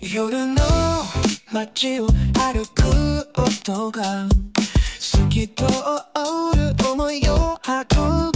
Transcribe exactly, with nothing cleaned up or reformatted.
夜の街を歩く音が透き通る想いを運ぶ